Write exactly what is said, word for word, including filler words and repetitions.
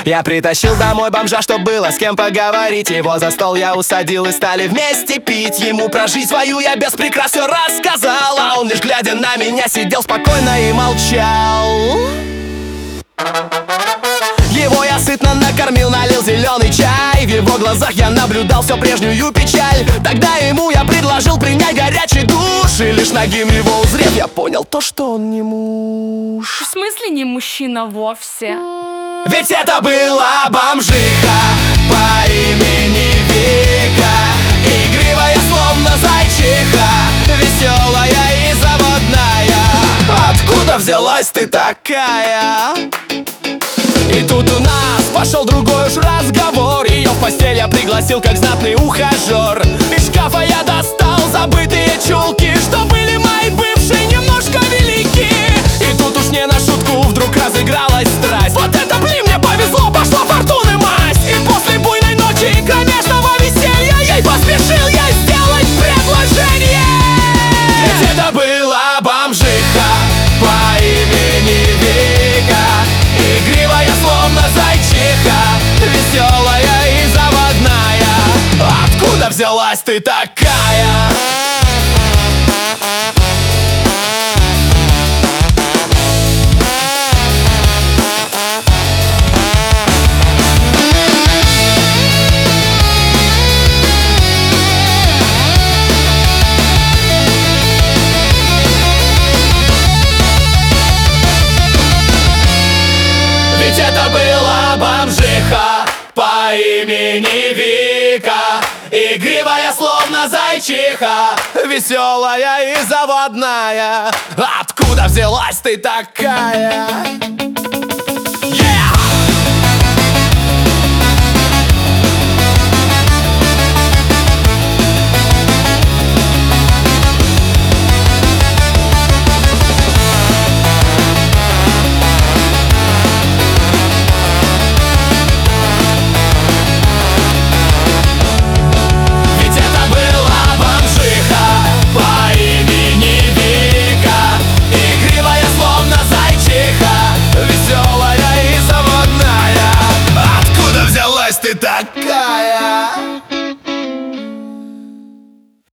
Я притащил домой бомжа, чтоб было с кем поговорить. Его за стол я усадил и стали вместе пить. Ему про жизнь свою я без прикрас все рассказал, а он лишь глядя на меня сидел спокойно и молчал. Его я сытно накормил, налил зеленый чай. В его глазах я наблюдал всю прежнюю печаль. Тогда ему я предложил принять горячий душ, и лишь нагим его узрев, я понял то, что он не муж. В смысле не мужчина вовсе? Ведь это была бомжиха по имени Вика, игривая, словно зайчиха, веселая и заводная. Откуда взялась ты такая? И тут у нас пошел другой уж разговор. Ее в постель я пригласил как знатный ухажер. Из шкафа я достал забытые чулки, что были мои бывшие немножко велики. И тут уж не на шутку вдруг разыгралась страсть. Вот это, блин, мне повезло, пошла фортуны масть. И после буйной ночи и кромешного веселья ей поспешил я сделать предложение. Ведь это была бомжиха по имени Вика, игривая, словно зайчиха, веселая и заводная. Откуда взялась ты такая? Ведь это была бомжиха по имени Вика, игривая, словно зайчиха, веселая и заводная. Откуда взялась ты такая?